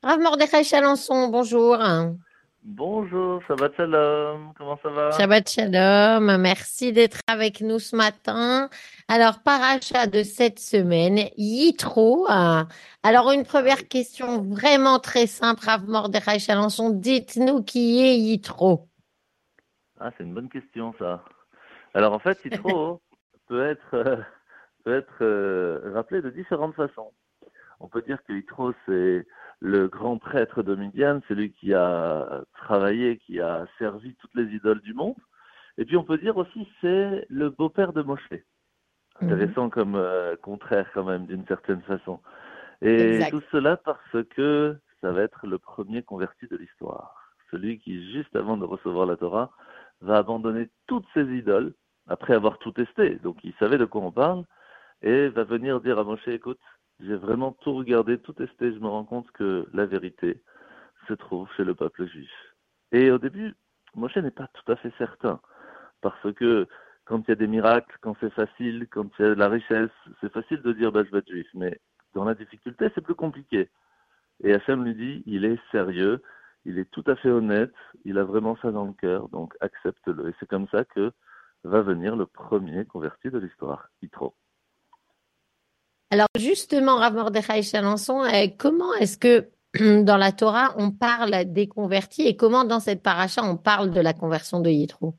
Rav Mordechai Chalençon, bonjour. Bonjour, Shabbat Shalom, comment ça va? Shabbat Shalom, merci d'être avec nous ce matin. Alors, paracha de cette semaine, Yitro. Alors, une Ah première oui, question vraiment très simple, Rav Mordechai Chalençon, dites-nous qui est Yitro. c'est une bonne question ça. Alors en fait, Yitro peut être, rappelé de différentes façons. On peut dire que Yitro c'est le grand prêtre de Midian, celui qui a travaillé, qui a servi toutes les idoles du monde. Et puis on peut dire aussi c'est le beau-père de Moshe. Mhm. Intéressant comme contraire quand même d'une certaine façon. Et Exact. tout cela parce que ça va être le premier converti de l'histoire. Celui qui, juste avant de recevoir la Torah, va abandonner toutes ses idoles, après avoir tout testé, donc il savait de quoi on parle, et va venir dire à Moshe, écoute, j'ai vraiment tout regardé, tout testé, je me rends compte que la vérité se trouve chez le peuple juif. Et au début, Moshe n'est pas tout à fait certain, parce que quand il y a des miracles, quand c'est facile, quand il y a de la richesse, c'est facile de dire bah, je vais être juif. Mais dans la difficulté, c'est plus compliqué. Et Hachem lui dit il est sérieux, il est tout à fait honnête, il a vraiment ça dans le cœur, donc accepte-le. Et c'est comme ça que va venir le premier converti de l'histoire, Yitro. Alors, justement, Rav Mordechai Chalençon, comment est-ce que dans la Torah, on parle des convertis et comment dans cette paracha, on parle de la conversion de Yitro?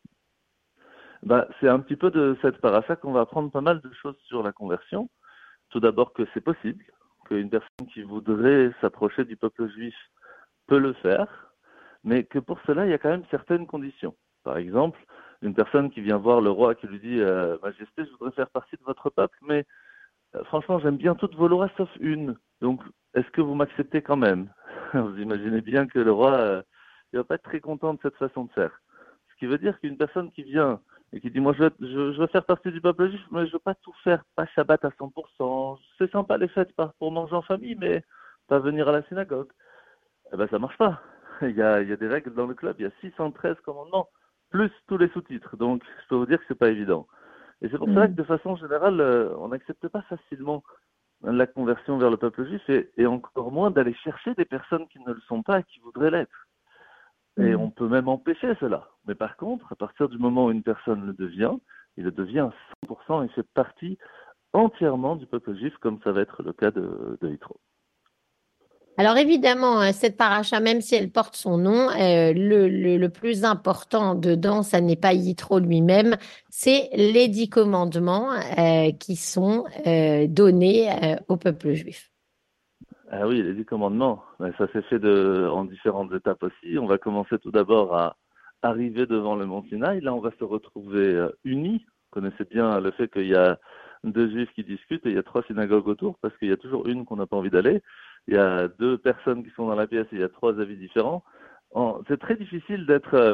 Bah, c'est un petit peu de cette paracha qu'on va apprendre pas mal de choses sur la conversion. Tout d'abord que c'est possible, qu'une personne qui voudrait s'approcher du peuple juif peut le faire, mais que pour cela, il y a quand même certaines conditions. Par exemple, une personne qui vient voir le roi qui lui dit Majesté, je voudrais faire partie de votre peuple, mais franchement, j'aime bien toutes vos lois sauf une. Donc, est-ce que vous m'acceptez quand même? Vous imaginez bien que le roi, il va pas être très content de cette façon de faire. Ce qui veut dire qu'une personne qui vient et qui dit moi je veux faire partie du peuple juif, mais je veux pas tout faire, pas Shabbat à 100%. C'est sympa les fêtes pour manger en famille, mais pas venir à la synagogue. Eh ben, ça marche pas. Il y a des règles dans le club, il y a 613 commandements, plus tous les sous-titres. Donc, je peux vous dire que c'est pas évident. Et c'est pour cela que, de façon générale, on n'accepte pas facilement la conversion vers le peuple juif et encore moins d'aller chercher des personnes qui ne le sont pas et qui voudraient l'être. Et on Mm. peut même empêcher cela. Mais par contre, à partir du moment où une personne le devient, il le devient à 100% et fait partie entièrement du peuple juif, comme ça va être le cas de Hitro. Alors évidemment, cette paracha, même si elle porte son nom, le plus important dedans, ça n'est pas Yitro lui-même, c'est les 10 commandements qui sont donnés au peuple juif. Ah oui, les 10 commandements, ben, ça s'est fait en différentes étapes aussi. On va commencer tout d'abord à arriver devant le mont Sinaï. Là, on va se retrouver unis. Vous connaissez bien le fait qu'il y a deux juifs qui discutent et il y a trois synagogues autour parce qu'il y a toujours une qu'on n'a pas envie d'aller. Il y a deux personnes qui sont dans la pièce et il y a trois avis différents. C'est très difficile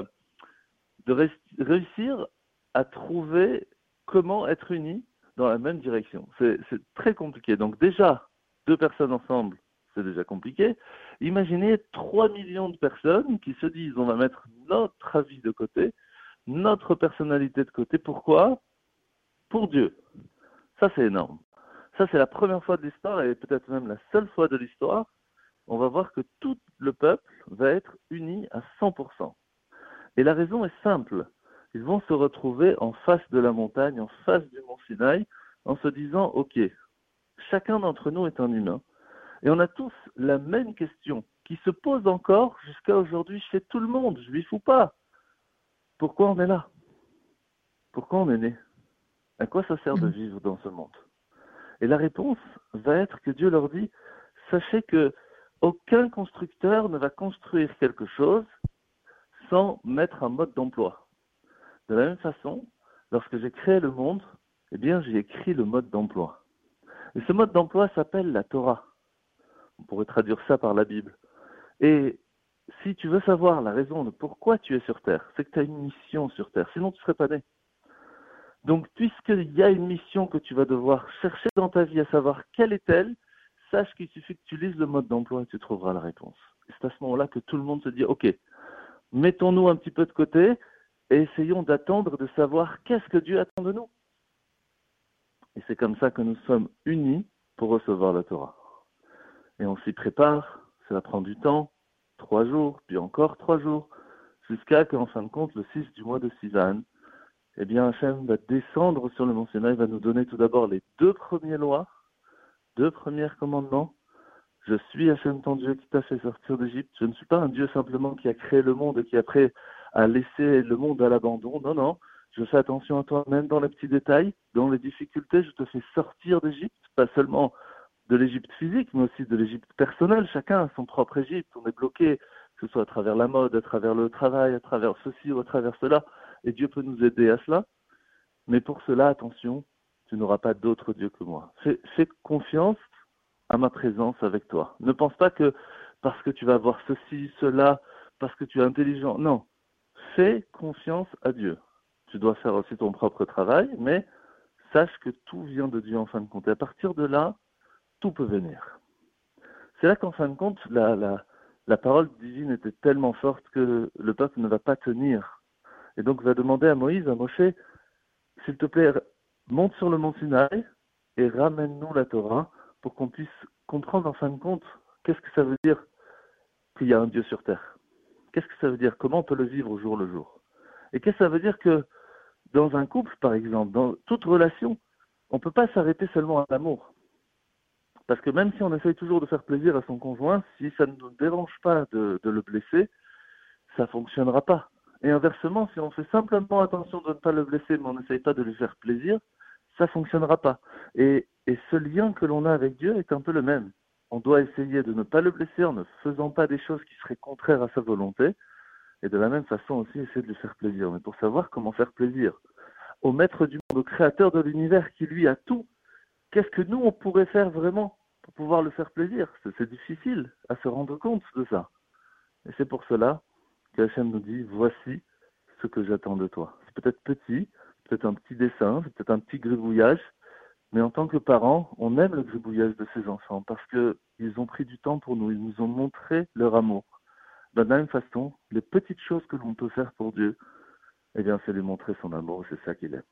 réussir à trouver comment être unis dans la même direction. C'est très compliqué. Donc déjà, deux personnes ensemble, c'est déjà compliqué. Imaginez 3 millions de personnes qui se disent on va mettre notre avis de côté, notre personnalité de côté. Pourquoi? Pour Dieu. Ça, c'est énorme. Ça, c'est la première fois de l'histoire et peut-être même la seule fois de l'histoire. On va voir que tout le peuple va être uni à 100%. Et la raison est simple. Ils vont se retrouver en face de la montagne, en face du mont Sinaï, en se disant, OK, chacun d'entre nous est un humain, et on a tous la même question, qui se pose encore jusqu'à aujourd'hui chez tout le monde, juif ou pas. Pourquoi on est là? Pourquoi on est né? À quoi ça sert de Mm. vivre dans ce monde? Et la réponse va être que Dieu leur dit, sachez que aucun constructeur ne va construire quelque chose sans mettre un mode d'emploi. De la même façon, lorsque j'ai créé le monde, eh bien, j'ai écrit le mode d'emploi. Et ce mode d'emploi s'appelle la Torah. On pourrait traduire ça par la Bible. Et si tu veux savoir la raison de pourquoi tu es sur Terre, c'est que tu as une mission sur Terre, sinon tu ne serais pas né. Donc, puisqu'il y a une mission que tu vas devoir chercher dans ta vie à savoir quelle est-elle, sache qu'il suffit que tu lises le mode d'emploi et tu trouveras la réponse. Et c'est à ce moment-là que tout le monde se dit, OK, mettons-nous un petit peu de côté et essayons d'attendre de savoir qu'est-ce que Dieu attend de nous. Et c'est comme ça que nous sommes unis pour recevoir la Torah. Et on s'y prépare, cela prend du temps, 3 jours, puis encore 3 jours, jusqu'à qu'en fin de compte, le 6 du mois de Sivan, eh bien Hachem va descendre sur le mont Sinaï, va nous donner tout d'abord les 2 premières lois, 2 premiers commandements. Je suis Hachem ton Dieu qui t'a fait sortir d'Égypte. Je ne suis pas un Dieu simplement qui a créé le monde et qui après a laissé le monde à l'abandon. Non, non. Je fais attention à toi même dans les petits détails, dans les difficultés. Je te fais sortir d'Égypte, pas seulement de l'Égypte physique, mais aussi de l'Égypte personnelle. Chacun a son propre Égypte. On est bloqué, que ce soit à travers la mode, à travers le travail, à travers ceci ou à travers cela. Et Dieu peut nous aider à cela. Mais pour cela, attention, tu n'auras pas d'autre Dieu que moi. Fais confiance à ma présence avec toi. Ne pense pas que parce que tu vas avoir ceci, cela, parce que tu es intelligent. Non. Fais confiance à Dieu. Tu dois faire aussi ton propre travail, mais sache que tout vient de Dieu en fin de compte. Et à partir de là, tout peut venir. C'est là qu'en fin de compte, la parole divine était tellement forte que le peuple ne va pas tenir. Et donc va demander à Moïse, à Moshe, s'il te plaît, monte sur le mont Sinaï et ramène-nous la Torah pour qu'on puisse comprendre en fin de compte qu'est-ce que ça veut dire qu'il y a un Dieu sur terre. Qu'est-ce que ça veut dire? Comment on peut le vivre au jour le jour? Et qu'est-ce que ça veut dire que dans un couple, par exemple, dans toute relation, on ne peut pas s'arrêter seulement à l'amour. Parce que même si on essaye toujours de faire plaisir à son conjoint, si ça ne nous dérange pas de le blesser, ça ne fonctionnera pas. Et inversement, si on fait simplement attention de ne pas le blesser, mais on n'essaye pas de lui faire plaisir, ça ne fonctionnera pas. Et ce lien que l'on a avec Dieu est un peu le même. On doit essayer de ne pas le blesser en ne faisant pas des choses qui seraient contraires à sa volonté, et de la même façon aussi essayer de lui faire plaisir. Mais pour savoir comment faire plaisir au maître du monde, au créateur de l'univers qui lui a tout, qu'est-ce que nous on pourrait faire vraiment pour pouvoir le faire plaisir? C'est difficile à se rendre compte de ça. Et c'est pour cela qu'Hachem nous dit, voici ce que j'attends de toi. C'est peut-être petit, peut-être un petit dessin, c'est peut-être un petit gribouillage, mais en tant que parents, on aime le gribouillage de ces enfants parce qu'ils ont pris du temps pour nous, ils nous ont montré leur amour. De la même façon, les petites choses que l'on peut faire pour Dieu, eh bien, c'est lui montrer son amour, c'est ça qu'il aime.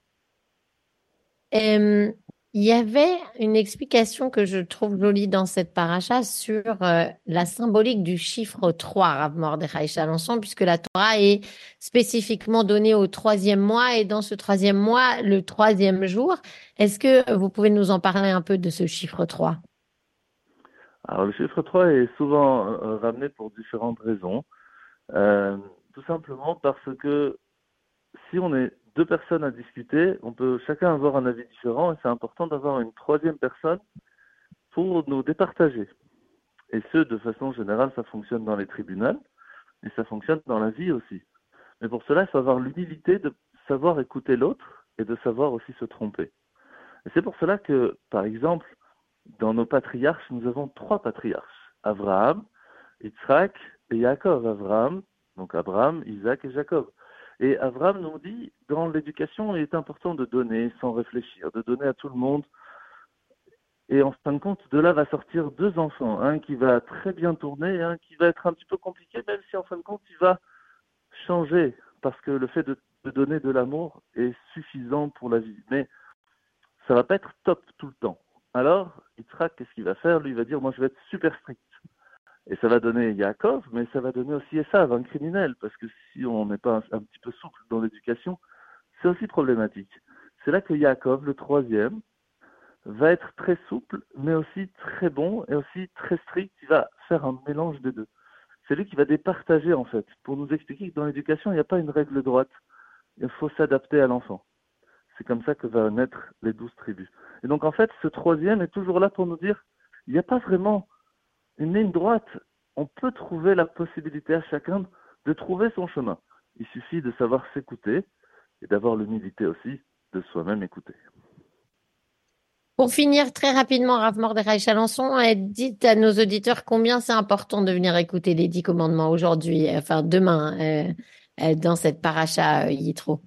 Euh, il y avait une explication que je trouve jolie dans cette paracha sur la symbolique du chiffre 3, Rav Mordechai Chalençon, puisque la Torah est spécifiquement donnée au troisième mois et dans ce troisième mois, le troisième jour. Est-ce que vous pouvez nous en parler un peu de ce chiffre 3? Alors, le chiffre 3 est souvent ramené pour différentes raisons. Euh, Tout simplement parce que si on est 2 personnes à discuter, on peut chacun avoir un avis différent et c'est important d'avoir une troisième personne pour nous départager. Et ce, de façon générale, ça fonctionne dans les tribunaux et ça fonctionne dans la vie aussi. Mais pour cela, il faut avoir l'humilité de savoir écouter l'autre et de savoir aussi se tromper. Et c'est pour cela que, par exemple, dans nos patriarches, nous avons 3 patriarches. Abraham, Yitzhak et Jacob. Abraham, Isaac et Jacob. Et Abraham nous dit, dans l'éducation, il est important de donner sans réfléchir, de donner à tout le monde. Et en fin de compte, de là va sortir 2 enfants. Un qui va très bien tourner et un qui va être un petit peu compliqué, même si en fin de compte, il va changer. Parce que le fait de donner de l'amour est suffisant pour la vie. Mais ça va pas être top tout le temps. Alors, Yitzhak, qu'est-ce qu'il va faire? Lui, il va dire, moi, je vais être super strict. Et ça va donner Yaakov, mais ça va donner aussi Esav, un criminel, parce que si on n'est pas un petit peu souple dans l'éducation, c'est aussi problématique. C'est là que Yaakov, le troisième, va être très souple, mais aussi très bon et aussi très strict. Il va faire un mélange des deux. C'est lui qui va départager, en fait, pour nous expliquer que dans l'éducation, il n'y a pas une règle droite. Il faut s'adapter à l'enfant. C'est comme ça que va naître les 12 tribus. Et donc, en fait, ce troisième est toujours là pour nous dire, il n'y a pas vraiment une ligne droite. On peut trouver la possibilité à chacun de trouver son chemin. Il suffit de savoir s'écouter et d'avoir l'humilité aussi de soi-même écouter. Pour finir très rapidement, Rav Mordechai Chalençon, dites à nos auditeurs combien c'est important de venir écouter les 10 commandements aujourd'hui, enfin demain, dans cette paracha Yitro.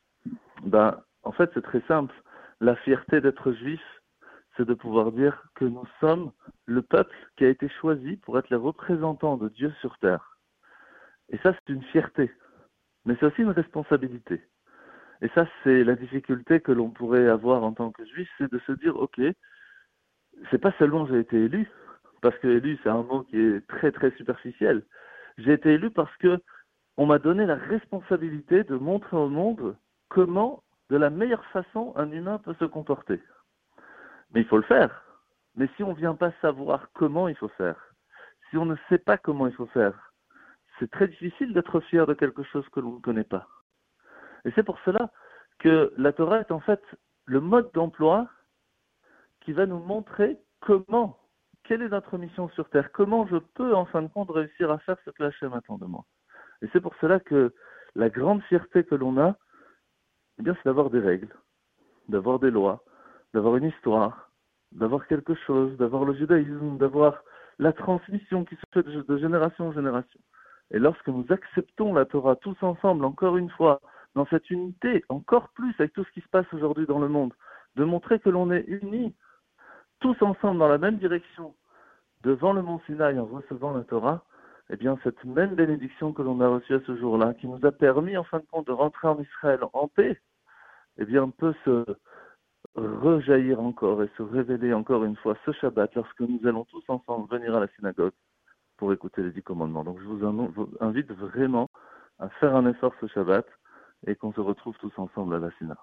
En fait, c'est très simple. La fierté d'être juif, c'est de pouvoir dire que nous sommes le peuple qui a été choisi pour être les représentants de Dieu sur terre. Et ça, c'est une fierté, mais c'est aussi une responsabilité. Et ça, c'est la difficulté que l'on pourrait avoir en tant que juif, c'est de se dire, ok, c'est pas seulement j'ai été élu, parce que élu, c'est un mot qui est très très superficiel. J'ai été élu parce que on m'a donné la responsabilité de montrer au monde comment, de la meilleure façon, un humain peut se comporter. Mais il faut le faire. Mais si on ne vient pas savoir comment il faut faire, si on ne sait pas comment il faut faire, c'est très difficile d'être fier de quelque chose que l'on ne connaît pas. Et c'est pour cela que la Torah est en fait le mode d'emploi qui va nous montrer comment, quelle est notre mission sur Terre, comment je peux en fin de compte réussir à faire ce que Hachem attend de moi. Et c'est pour cela que la grande fierté que l'on a, eh bien, c'est d'avoir des règles, d'avoir des lois, d'avoir une histoire, d'avoir quelque chose, d'avoir le judaïsme, d'avoir la transmission qui se fait de génération en génération. Et lorsque nous acceptons la Torah tous ensemble, encore une fois, dans cette unité, encore plus avec tout ce qui se passe aujourd'hui dans le monde, de montrer que l'on est unis, tous ensemble dans la même direction, devant le mont Sinaï en recevant la Torah, eh bien, cette même bénédiction que l'on a reçue à ce jour-là, qui nous a permis, en fin de compte, de rentrer en Israël en paix, eh bien, peut se rejaillir encore et se révéler encore une fois ce Shabbat lorsque nous allons tous ensemble venir à la synagogue pour écouter les 10 commandements. Donc, je vous invite vraiment à faire un effort ce Shabbat et qu'on se retrouve tous ensemble à la synagogue.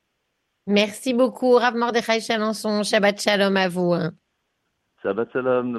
Merci beaucoup, Rav Mordechai Chalençon. Shabbat Shalom à vous, hein. Shabbat Shalom.